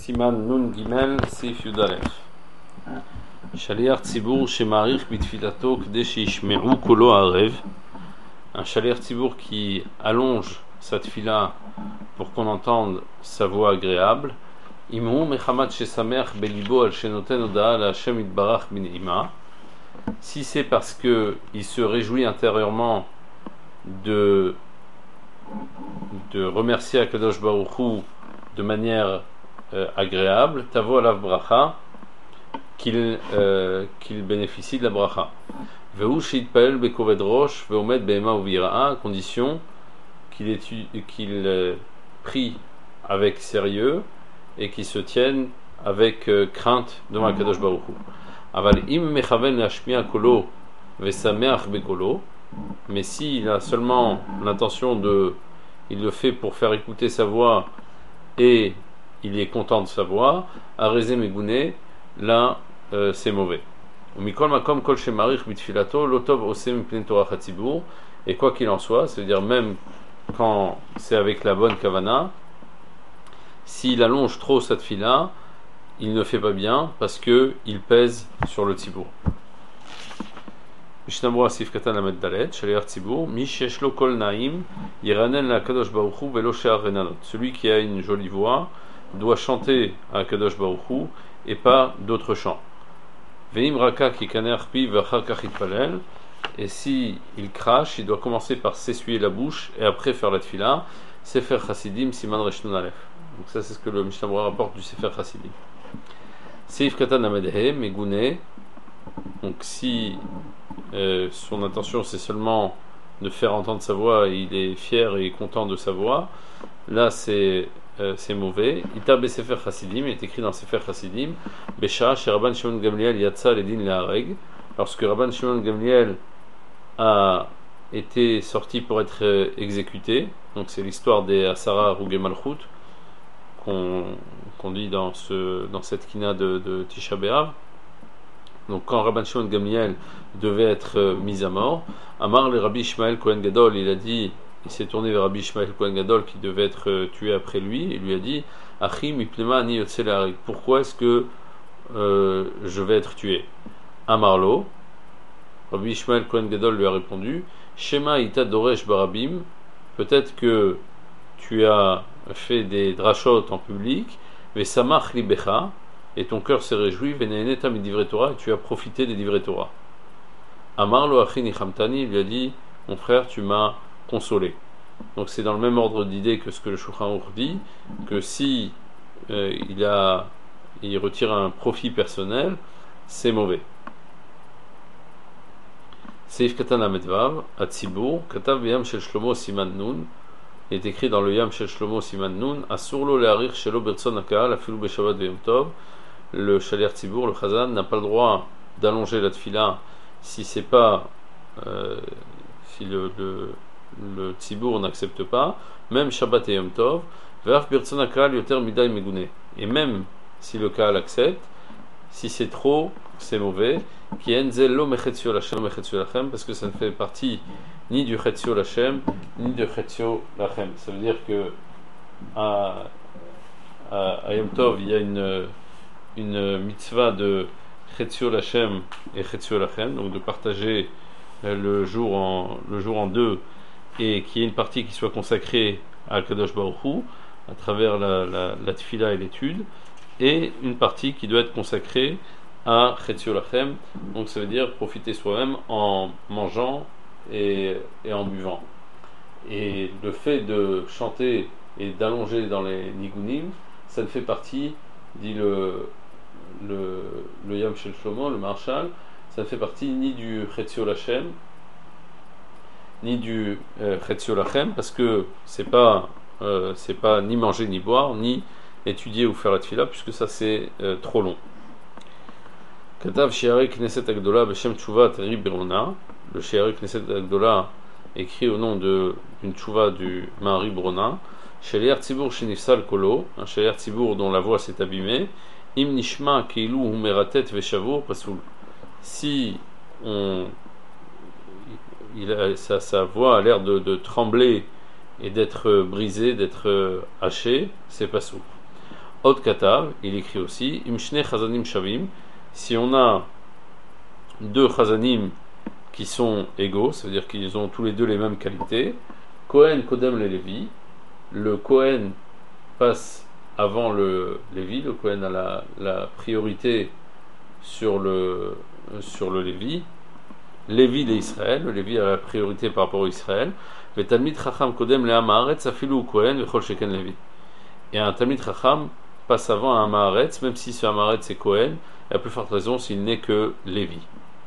Siman Nun Gimel Seif Yudalef. Shaliach Tzibour Shemarich Bitfilato Kdesh Yishme'u Kolo Arev. Un Shaliach Tzibour qui allonge sa tfila pour qu'on entende sa voix agréable. Imhu Mechamat Shesameach Belibo Al Shenoten Odaa La Hashem Itbarach Bin'ima. Si c'est parce que il se réjouit intérieurement de remercier Akadosh Baruch Hu de manière agréable, tavo alav bracha, qu'il bénéficie de la bracha. Ve'u sheitpael bekoved rosh ve'omed be'ema uvira'a, à condition qu'il prie avec sérieux et qu'il se tienne avec crainte devant Akadosh Baruch Hu. Aval im mechaven lashmi'a kolo ve'sameach bekolo, mais s'il a seulement l'intention il le fait pour faire écouter sa voix et il est content de sa voix, arezé megouné, là c'est mauvais. Mikol makom kol shemarich bitfilato lotov osem plen torah hatzibur, et quoi qu'il en soit, c'est-à-dire même quand c'est avec la bonne kavana, s'il allonge trop cette fila, il ne fait pas bien parce que il pèse sur le tzibour. Mishnah Sif Katan Lamed Dalet, Shaliach Tzibour, Mi Sheshlo Kol Naim, Yiranen la Kadosh Baruch Hu Velo She'ar Renanot. Celui qui a une jolie voix doit chanter à Kadosh Baruch Hu et pas d'autres chants. Veim Raka Ki Kaner Pi Vachar Kach Itpalel. Et si il crache, il doit commencer par s'essuyer la bouche et après faire la tfila. Sefer Chasidim Siman Reshnun Alef. Donc ça c'est ce que le Mishnah rapporte du Sefer Chasidim. Sif Katan Lamed He Megouné. Donc si son intention c'est seulement de faire entendre sa voix et il est fier et content de sa voix, là c'est mauvais. Ita Besefer Chasidim est écrit dans Sefer Chasidim Besha chez Rabban Shimon Gamliel Yatsa Ledin Lehareg, lorsque Rabban Shimon Gamliel a été sorti pour être exécuté. Donc c'est l'histoire des Asara Rugei Malchut qu'on dit dans cette kina de Tisha B'Av. Donc quand Rabban Shimon Gamliel devait être mis à mort, Amar le Rabbi Ishmael Kohen Gadol, il s'est tourné vers Rabbi Ishmael Kohen Gadol qui devait être tué après lui, et lui a dit Achi miplema ani yotze lehareg, pourquoi est-ce que je vais être tué? Amarlo, Rabbi Ishmael Kohen Gadol lui a répondu Shema ita doresh barabim, peut-être que tu as fait des drachot en public, vesamach libecha, et ton cœur s'est réjoui, vene'eneta midivre Torah, et tu as profité des divrei Torah. Amar lo achi nichamtani, il lui a dit mon frère, tu m'as consolé. Donc c'est dans le même ordre d'idée que ce que le Shulchan Aruch dit, que si il retire un profit personnel, c'est mauvais. Seif katan amedvav atzibur katav yam shel shlomo siman nun, est écrit dans le yam shel shlomo siman nun asurlo leharich shelo bertzon hakahal afilu beshabbat veyom tov. Le Shaliach Tzibour, le Chazan, n'a pas le droit d'allonger la tfila si c'est pas si le Tzibour n'accepte pas, même Shabbat et Yom Tov, ve'af birtzon hakahal yoter midai megouné. Et même si le Kahal accepte, si c'est trop, c'est mauvais. Ki enzel lo mechetzio lachem mechetzio lachem, parce que ça ne fait partie ni du chetzio lachem ni du chetzio lachem. Ça veut dire que à Yom Tov il y a une mitzvah de Chetzio Lachem et Chetzio Lachem, donc de partager le jour en deux, et qu'il y ait une partie qui soit consacrée à Kadosh Baruch Hu à travers la tfila et l'étude, et une partie qui doit être consacrée à Chetzio Lachem, donc ça veut dire profiter soi-même en mangeant et en buvant. Et le fait de chanter et d'allonger dans les nigunim, ça ne fait partie, dit le Yam Shel Shlomo, le Marshal, ça ne fait partie ni du Chetzio Lachem ni du Chetzio Lachem, parce que c'est pas ni manger ni boire ni étudier ou faire la tfila, puisque ça c'est trop long. Katav She'arei Knesset Agdola Beshem Tshuva Teri Brona, le She'arei Knesset Agdola écrit au nom d'une tchouva du Mahari Brona. Shaliach Tzibour Shenifsal Kolo, un Shaliach Tzibour dont la voix s'est abîmée. Im nishma keilu hu meratet veshavur pasoul. Si sa voix a l'air de trembler et d'être brisée, d'être hachée, c'est pasoul. Od Katav, il écrit aussi, Imshne Chazanim Shavim, si on a deux Chazanim qui sont égaux, ça veut dire qu'ils ont tous les deux les mêmes qualités, Kohen Kodem le Lévi, le Kohen passe avant le Lévi, le Kohen a la priorité sur le Lévi, Lévi d'Israël, le Lévi a la priorité par rapport à Israël, le Talmid Chacham Kodem le Hamaharetz Afilu Kohen Vechol Sheken Lévi. Et un Talmid Chacham passe avant un Hamaharetz, même si ce Hamaharetz est Kohen, et à plus forte raison s'il n'est que Lévi.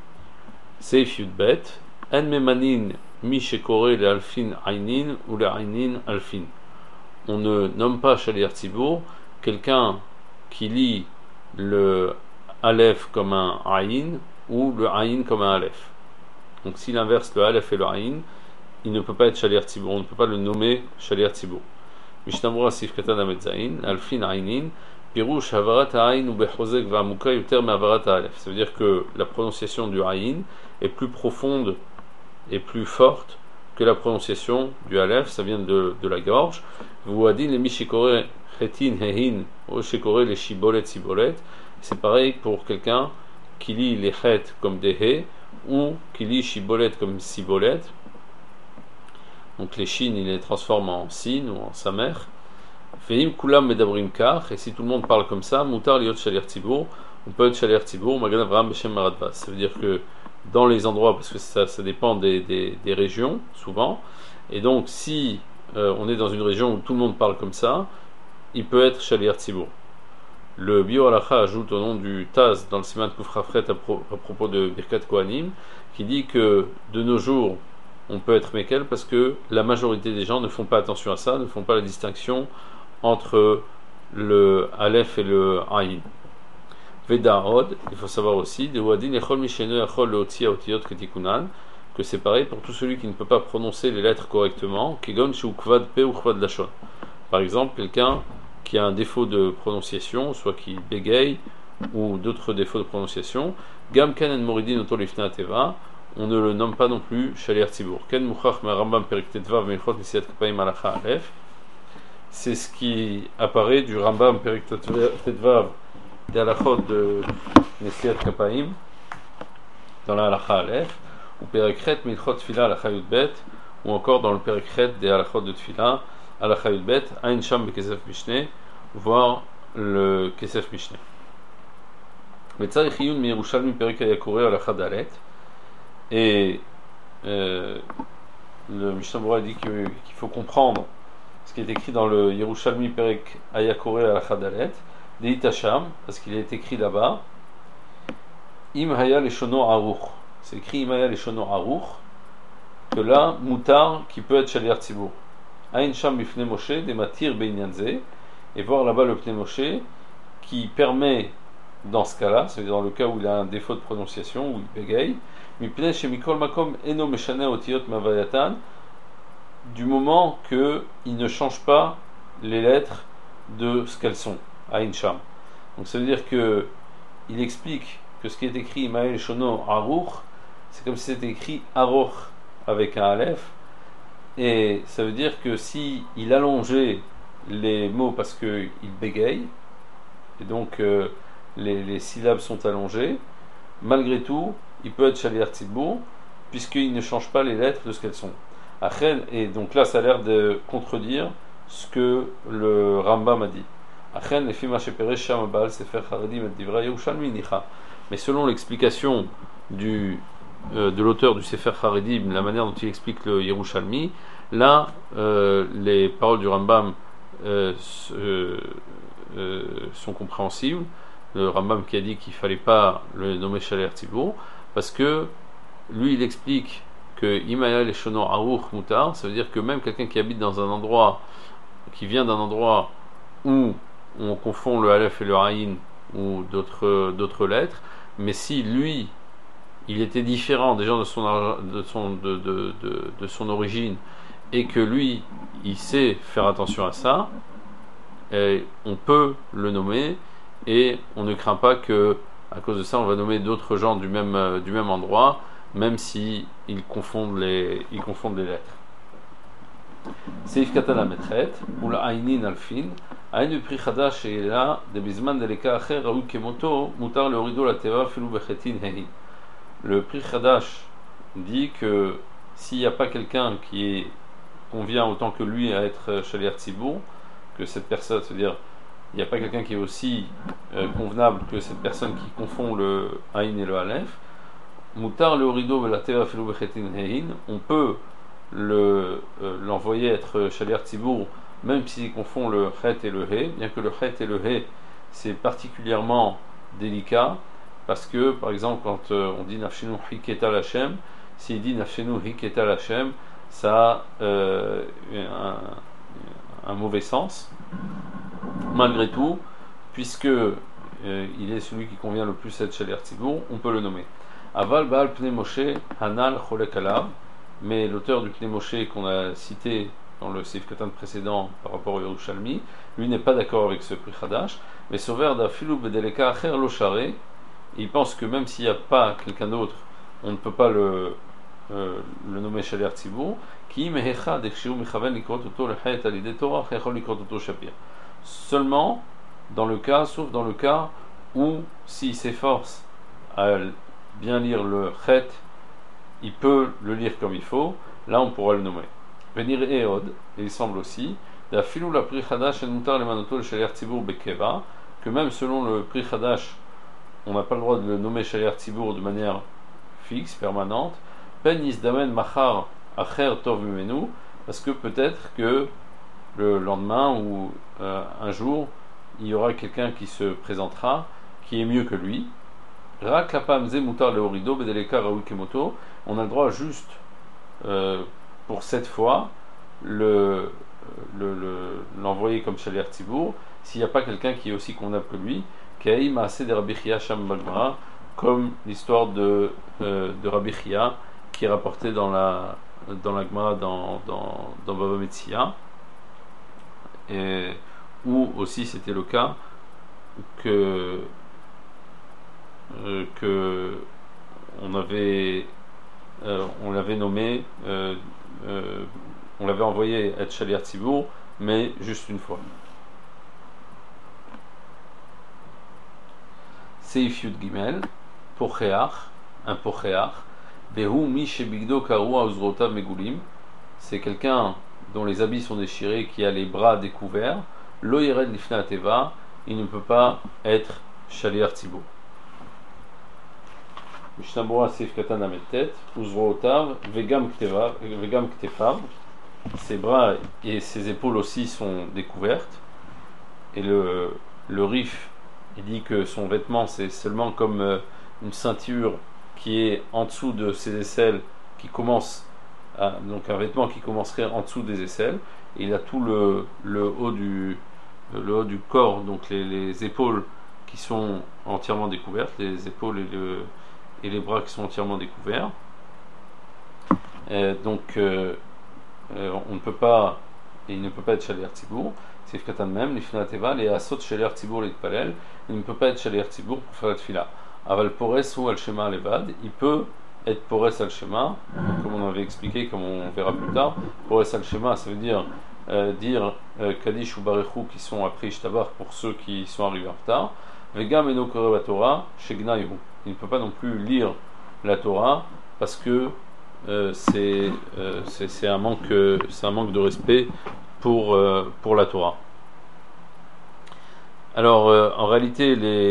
Seif Yudbet, En Memanin Mi Shekore le Alfin Ainin ou le Ainin Alfin. On ne nomme pas Shaliach Tzibur quelqu'un qui lit le Aleph comme un Aïn ou le Aïn comme un Aleph. Donc s'il inverse le Aleph et le Aïn, il ne peut pas être Shaliach Tzibur, on ne peut pas le nommer Shaliach Tzibur. Mishnamura Sif Katan Ametzaïn, Alfin Aïnin, Pirouche Havarat Aïn ou Bechozek Vamuka Yuter Mavarat Aleph. Ça veut dire que la prononciation du Aïn est plus profonde et plus forte que la prononciation du Aleph, ça vient de la gorge. Vous dit les Mishikore Chetin Hehin ou Shikore les Shibolet Sibolet. C'est pareil pour quelqu'un qui lit les Chet comme des He ou qui lit Shibolet comme Sibolet. Donc les Shin, il les transforme en Sin ou en Samer. Veim Kulam Medabrim Kach, et si tout le monde parle comme ça, Mutar Liot Shaliach Tzibur, on peut être Shaliach Tzibur, Magan Avraham Beshem Maradvas. Ça veut dire que dans les endroits, parce que ça dépend des régions, souvent, et donc si on est dans une région où tout le monde parle comme ça, il peut être Shaliach Tzibur. Le Bio Halacha ajoute au nom du Taz dans le Siman Kufrafret à propos de Birkat Kohanim, qui dit que de nos jours, on peut être Mekel parce que la majorité des gens ne font pas attention à ça, ne font pas la distinction entre le Aleph et le Aïn. Veda Od, il faut savoir aussi, de Wadin Echol Mishenu Echol Leotia Otiot Ketikunan, que c'est pareil pour tout celui qui ne peut pas prononcer les lettres correctement, Kegon Shu Kvad Pe ou Kvad Lashon. Par exemple, quelqu'un qui a un défaut de prononciation, soit qui bégaye ou d'autres défauts de prononciation, Gam Ken en Moridin Otolifna Teva, on ne le nomme pas non plus Shaliach Tzibur. Ken Muchach Rambam Perik Tetvav Mechot Nesiat Kapayim Alacha Aleph. C'est ce qui apparaît du Rambam Perik Tetvav des Alachot de Nesiat Kapayim dans la Alacha Aleph, ou Perikret Milchot Tfila Alacha Yudbet, ou encore dans le Perikret des Alachot de Tfila Alacha Yudbet, Ain Sham Bekesef Mishneh, voire le Kesef Mishneh. Metzarich Yun Mi Yerushalmi Perik Ayakore Alacha Dalet. Et le Mishnah Berurah dit qu'il faut comprendre ce qui est écrit dans le Yerushalmi Perek Ayakore Alacha Dalet, Deit Hasham, parce qu'il est écrit là-bas, Im Haya Leshono Aruch. C'est écrit Im Haya Leshono Aruch, que là, Moutar, qui peut être Shaliach Tzibur. Ain Sham Bifne Moshe, des Matir Beinyanze, et voir là-bas le Pne Moshe, qui permet, dans ce cas-là, c'est-à-dire dans le cas où il a un défaut de prononciation, où il bégaye, du moment qu'il ne change pas les lettres de ce qu'elles sont, Ain Sham. Donc ça veut dire que il explique que ce qui est écrit Maël Shono Aruch, c'est comme si c'était écrit Aruch avec un Aleph, et ça veut dire que si il allongeait les mots parce qu'il bégaye, et donc les syllabes sont allongées, malgré tout, il peut être Shaliach Tzibur, puisqu'il ne change pas les lettres de ce qu'elles sont. Et donc là, ça a l'air de contredire ce que le Rambam a dit. Mais selon l'explication de l'auteur du Sefer Haredim, la manière dont il explique le Yerushalmi, là, les paroles du Rambam sont compréhensibles. Le Rambam qui a dit qu'il ne fallait pas le nommer Shaliach Tzibur, parce que lui il explique que Imaya Leshono Aruch Mutar, ça veut dire que même quelqu'un qui habite dans un endroit, qui vient d'un endroit où on confond le Aleph et le Aïn ou d'autres lettres, mais si lui il était différent des gens de son origine et que lui il sait faire attention à ça, on peut le nommer et on ne craint pas que à cause de ça on va nommer d'autres gens du même endroit, même si ils confondent les lettres. Seif Katana Metret, ou la Ainin Alfin, Ain du Pri Chadash et là, de Bisman de l'Eka Acher, Raoul Kemoto, Moutar le Horido la Teva, Filou Bechetin Hehin. Le Pri Chadash dit que s'il n'y a pas quelqu'un qui convient autant que lui à être Shaliach Tzibour, que cette personne, c'est-à-dire il n'y a pas quelqu'un qui est aussi convenable que cette personne qui confond le Aïn et le Aleph, Moutar le Horido la Teva, Filou Bechetin Hehin, on peut l'envoyer être Shaliach Tzibour même s'il confond le Chet et le He, bien que le Chet et le He c'est particulièrement délicat parce que par exemple quand on dit Nafshenu Hiketa Lachem, s'il dit Nafshenu Hiketa Lachem, ça a un mauvais sens malgré tout, puisque il est celui qui convient le plus à être Shaliach Tzibour, on peut le nommer. Aval Baal Pnei Moshe Hanal Cholek Alav, mais l'auteur du Pnei Moshe qu'on a cité dans le Seif Katan précédent par rapport au Yerushalmi, lui n'est pas d'accord avec ce Pri Chadash, mais Sover d'Afilu Bedeleka Acher Lo Share, il pense que même s'il n'y a pas quelqu'un d'autre, on ne peut pas le nommer Shaliach Tzibour, qui mehecha dekshiru michaven likrot oto lechet alidei Torah chechol likrot oto shapir. Seulement sauf dans le cas où s'il s'efforce à bien lire le chet, il peut le lire comme il faut, là on pourra le nommer. Venir Eod, et il semble aussi, d'afilou la Pri Chadash en mutar lemanoto le Shaliach Tzibour bekeva, que même selon le Pri Chadash, on n'a pas le droit de le nommer Shaliach Tzibour de manière fixe, permanente, pen yizdamen machar acher tov mimenu, parce que peut-être que le lendemain ou un jour, il y aura quelqu'un qui se présentera, qui est mieux que lui. Rak lapam ze mutar le horido bedeleka raoul kemoto, on a le droit juste pour cette fois l'envoyer comme Shaliach Tzibour s'il n'y a pas quelqu'un qui est aussi convenable que lui, Kei Maaseh de Rabbi Chia Sham Bagmara, comme l'histoire de Rabbi Chia qui est rapportée dans la Gemara dans Bava Metzia, où aussi c'était le cas que on l'avait nommé, on l'avait envoyé être Shaliach Tzibour, mais juste une fois. Seif Yud Gimel, Pocheach, un Pocheach, Behu Mi Shebigdo Karu Auzrotav Megulim, c'est quelqu'un dont les habits sont déchirés, qui a les bras découverts, Lo Yered Lifnei Ateva, il ne peut pas être Shaliach Tzibour. Mishnah Seif Katan Ametet, Uzrotav, Vegam Ktefav, ses bras et ses épaules aussi sont découvertes. Et le Rif, il dit que son vêtement c'est seulement comme une ceinture qui est en dessous de ses aisselles, qui commence donc un vêtement qui commencerait en dessous des aisselles. Et il a tout le haut du corps, donc les épaules qui sont entièrement découvertes, les épaules et les bras qui sont entièrement découverts. Donc on ne peut pas, il ne peut pas être Shaliach Tzibour. C'est Katan même, l'Ifnei Ateva, les Asot Shaliach Tzibour l'Itpalel, il ne peut pas être Shaliach Tzibour pour faire la Tfila. Aval Pores ou Al-Shema Levad, il peut être Pores Al-Shema, comme on avait expliqué, comme on verra plus tard. Pores Al-Shema, ça veut dire Kaddish ou Barechou qui sont après Ishtabar pour ceux qui sont arrivés en retard. Vegam Eno Koreh Torah, Shegnayu. Il ne peut pas non plus lire la Torah parce que c'est un manque de respect pour la Torah. Alors en réalité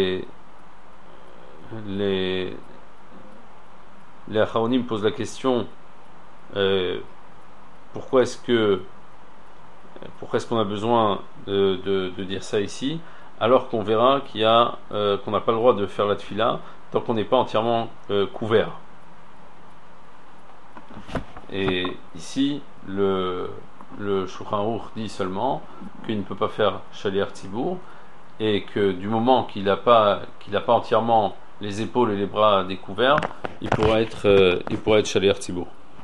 les Acharonim posent la question pourquoi est-ce qu'on a besoin de dire ça ici, alors qu'on verra qu'on n'a pas le droit de faire la tfila tant qu'on n'est pas entièrement couvert. Et ici le Shulchan Aruch dit seulement qu'il ne peut pas faire Shaliach Tzibour, et que du moment qu'il n'a pas entièrement les épaules et les bras découverts, il pourra être Shaliach Tzibour.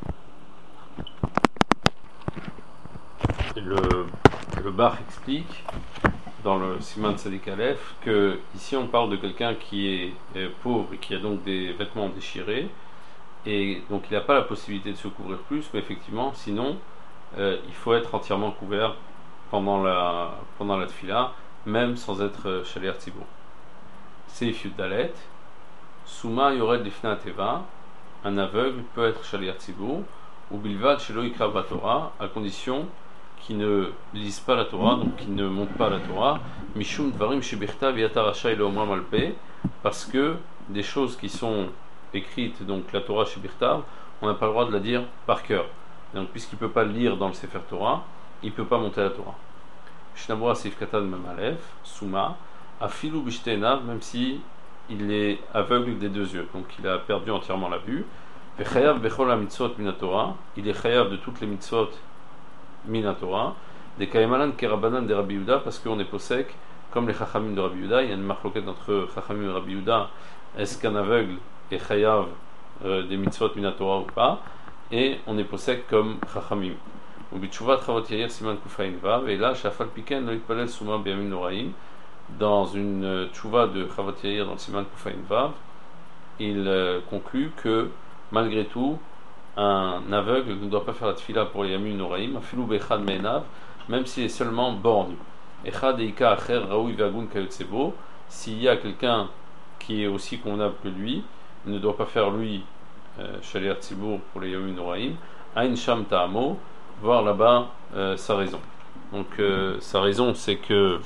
Le Bach explique dans le Siman Tzadik Aleph que ici on parle de quelqu'un qui est pauvre et qui a donc des vêtements déchirés, et donc il n'a pas la possibilité de se couvrir plus, mais effectivement sinon il faut être entièrement couvert pendant la tfila, même sans être shaliach tzibur. Seif Yudalet, Souma Yored Lifna Teva, un aveugle peut être shaliach tzibur, ou bilvad shelo yikra Torah, à condition qu'il ne lise pas la Torah, donc qu'il ne monte pas la Torah, mishum dvarim shebichtav yatar rashay lo omram alpe, parce que des choses qui sont écrites, donc la Torah shebichtav, on n'a pas le droit de la dire par cœur. Donc puisqu'il ne peut pas lire dans le Sefer Torah, il ne peut pas monter la Torah. Shnabura Seif Katan Memalef, Souma, Afilu Bishtenav, même si il est aveugle des deux yeux, donc il a perdu entièrement la vue. Vechayav Bechol HaMitzvot Min HaTorah, il est chayav de toutes les mitzvot Min HaTorah. Des Kayemalan Kerabanan de Rabbi Yehuda, parce qu'on est posek comme les Chachamim de Rabbi Yehuda. Il y a une marloquette entre Chachamim et Rabbi Yehuda. Est-ce qu'un aveugle est chayav des mitzvot Min HaTorah ou pas? Et on est posek comme Chachamim. Ou Bitshuvat Chavot Yair Siman Kufayin Vav, et là, Shafal Piken Lo Yitpalel Souma B'Yamim Noraim, dans une tchouva de Chavot Yair dans le Siman Kufayin Vav, il conclut que malgré tout, un aveugle ne doit pas faire la tfila pour les Yamim Noraim, Afilou Bechad Me'enav, même s'il est seulement borgne. Echad Eika Acher Raoui Vagun Kayotsebo, s'il y a quelqu'un qui est aussi convenable que lui, il ne doit pas faire lui shaliach tzibur pour les Yamim Noraim, Ain Sham Ta'amo, voir là-bas sa raison. Donc sa raison, c'est que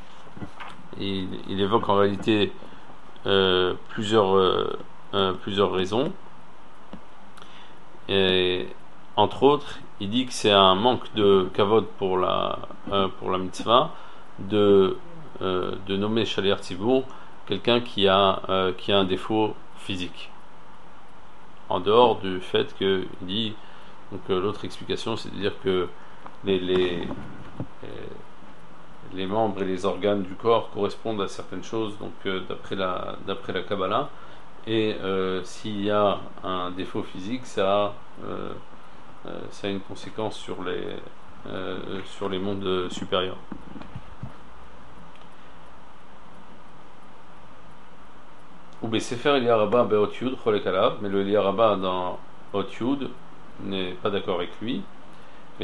il évoque en réalité plusieurs raisons. Et entre autres, il dit que c'est un manque de kavod pour la mitzvah de nommer shaliach tzibur quelqu'un qui a un défaut physique. En dehors du fait qu'il dit, donc l'autre explication, c'est de dire que les membres et les organes du corps correspondent à certaines choses, donc d'après la Kabbalah, et s'il y a un défaut physique, ça a une conséquence sur les mondes supérieurs. Ou Sefer Eliaraba Be'ot Yud Cholek Alav, mais le Eliaraba dans Ot Yud n'est pas d'accord avec lui. Le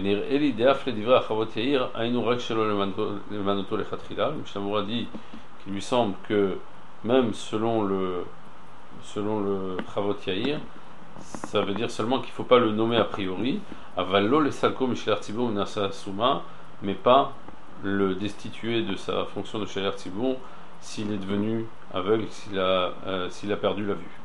Mishnah dit qu'il lui semble que même selon le Chavot Yair, ça veut dire seulement qu'il ne faut pas le nommer a priori, avallo le salko mishler tzibur nasa souma, mais pas le destituer de sa fonction de shaliach tzibur s'il est devenu aveugle, s'il a perdu la vue.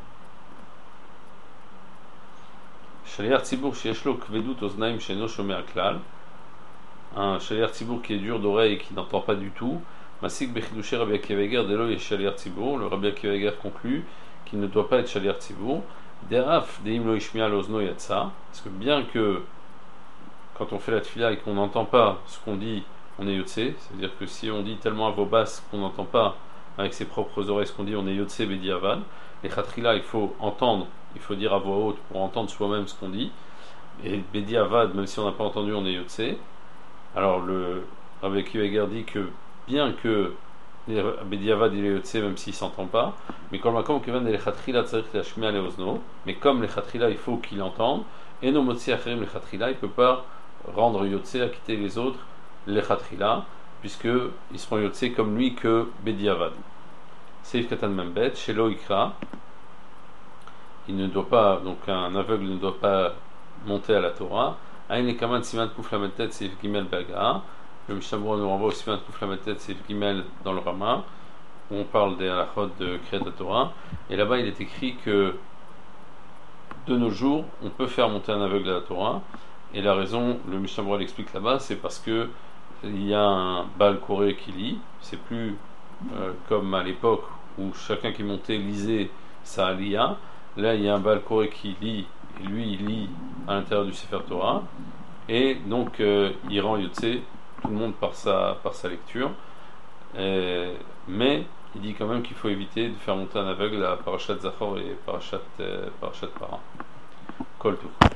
Shaliach tzibur sheyesh lo kvedut oznaim she'eno shomer klal, un shaliach tzibur qui est dur d'oreille et qui n'entend pas du tout. Masik bechidushe Rabbi Akiva Eiger delo yesh shaliach tzibur, le Rabbi Akiva Eiger conclut qu'il ne doit pas être shaliach tzibur. Deraf deim lo ishmi'a l'ozno yatsa, parce que bien que quand on fait la tfila et qu'on n'entend pas ce qu'on dit, on est yotse, c'est-à-dire que si on dit tellement à voix basse qu'on n'entend pas avec ses propres oreilles ce qu'on dit, on est yotse bediavad. Les khatrila, il faut entendre, il faut dire à voix haute pour entendre soi-même ce qu'on dit, et bediavad, même si on n'a pas entendu, on est yotse. Alors le Rabbi Akiva Eiger dit que bien que bediavad il est yotse même s'il ne s'entend pas, mais comme les khatrila tzarich lashmi'a leozno, mais comme les khatrila il faut qu'il entende, et no motzi acherim les khatrila, il ne peut pas rendre yotse à quitter les autres les khatrila, puisqu'ils seront yotse comme lui que bediavad. Seif katan membet, shelo ikra, il ne doit pas, donc un aveugle ne doit pas monter à la Torah. Aïn et kaman siman kouf la metet seif gimel baga. Le Mishnah nous renvoie au siman kouf la metet seif gimel dans le Rama, où on parle des halachot de Kriyat Torah. Et là-bas, il est écrit que de nos jours, on peut faire monter un aveugle à la Torah. Et la raison, le Mishnah l'explique là-bas, c'est parce que il y a un Baal Koré qui lit. C'est plus comme à l'époque où chacun qui montait lisait sa aliyah. Là, il y a un Baal Koré qui lit, et lui, il lit à l'intérieur du Sefer Torah, et donc il rend yotse tout le monde par sa lecture. Mais il dit quand même qu'il faut éviter de faire monter un aveugle à Parashat Zachor et Parashat Para. Kol Tov.